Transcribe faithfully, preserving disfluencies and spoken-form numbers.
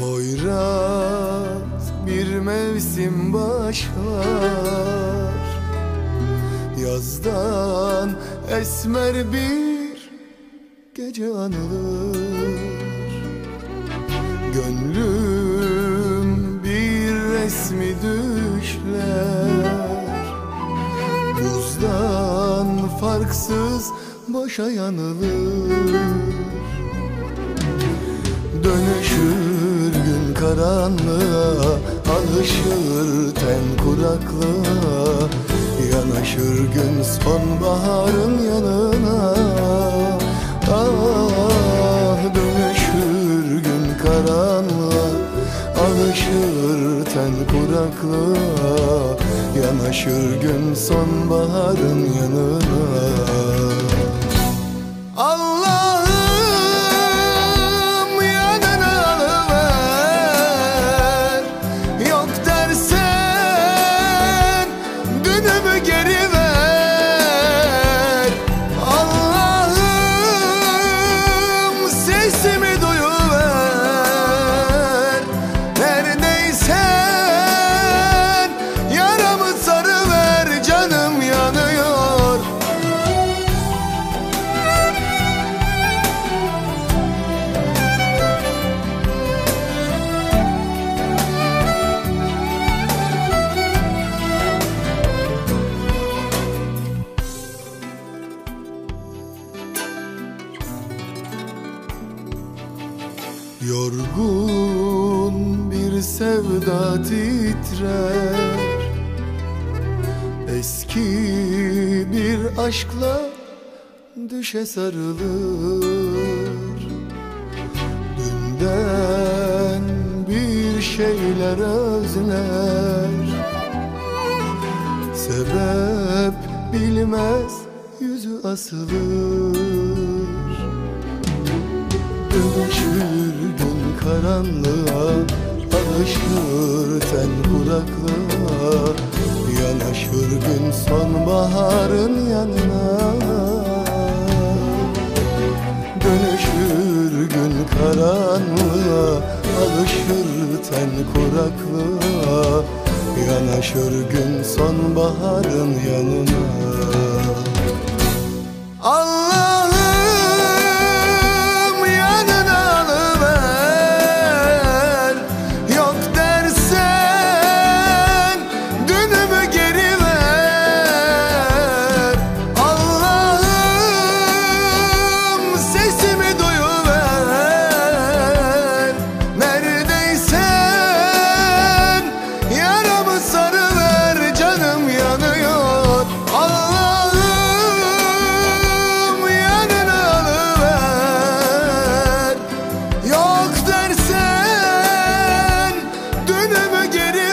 Hoyrat bir mevsim başlar, yazdan esmer bir gece anılır. Gönlüm bir resmi düşler, buzdan farksız boşa yanılır. Dönüşür gün karanlığa, alışır ten kuraklığa, yanaşır gün sonbaharın yanına. Ah, dönüşür gün karanlığa, alışır ten kuraklığa, yanaşır gün sonbaharın yanına. Allah'ım yanına alıver, yok dersen dünümü geri ver. Allah'ım sesimi duyuver, neredeysen yaramı sarıver, canım yanıyor. Yorgun bir sevda titrer, eski bir aşkla düşe sarılır. Dünden bir şeyler özler, sebep bilmez yüzü asılır. Dönüşür gün karanlığa, alışır ten kuraklığa, yanaşır gün sonbaharın yanına. Dönüşür gün karanlığa, alışır ten kuraklığa, yanaşır gün sonbaharın yanına. Allah'ım yanına alıver, yok dersen dünümü geri ver. Allah'ım sesimi duyuver, neredeysen yaramı sarıver, canım yanıyor. Allah'ım yanına alıver, yok dersen dünümü geri